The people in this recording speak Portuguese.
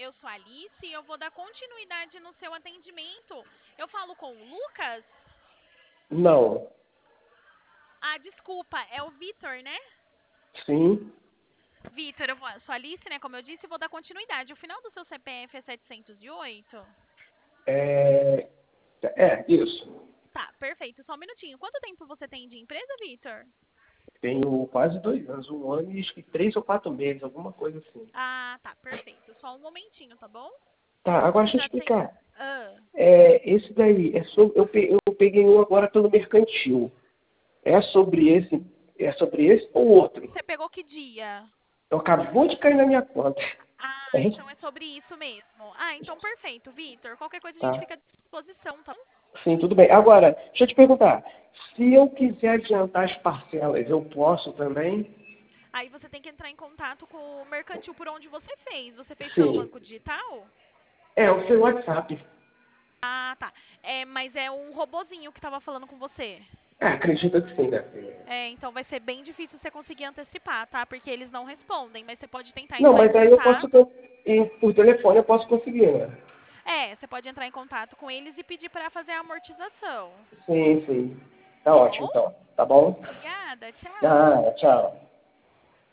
eu sou a Alice e eu vou dar continuidade no seu atendimento. Eu falo com o Lucas? Não. Ah, desculpa, é o Vitor, né? Sim. Vitor, eu sou a Alice, né? Como eu disse, e vou dar continuidade. O final do seu CPF é 708? É, isso. Tá, perfeito. Só um minutinho. Quanto tempo você tem de empresa, Vitor? Tenho quase 2 anos, 1 ano e acho que 3 ou 4 meses, alguma coisa assim. Ah, tá, perfeito. Só um momentinho, tá bom? Tá, agora Você deixa eu já tem. explicar. Ah, Esse daí, eu peguei um agora pelo mercantil. É sobre esse ou outro? você pegou que dia? Eu acabou de cair na minha conta. Ah, É, então é sobre isso mesmo. Ah, então perfeito, Vitor. Qualquer coisa a gente tá. fica à disposição, tá bom? Sim, tudo bem. Agora, deixa eu te perguntar. Se eu quiser adiantar as parcelas, eu posso também? Aí você tem que entrar em contato com o mercantil por onde você fez. Você fez pelo Sim. banco digital? O seu WhatsApp. Ah, tá. É, mas é um robozinho que estava falando com você. Acredito que sim, né? É, então vai ser bem difícil você conseguir antecipar, tá? Porque eles não respondem, mas você pode tentar Não, entrar em mas aí eu posso, contato. por telefone eu posso conseguir, né? É, você pode entrar em contato com eles e pedir para fazer a amortização. Sim, sim. Tá Tá ótimo, bom? então. Tá bom? Obrigada, tchau. Ah, tchau.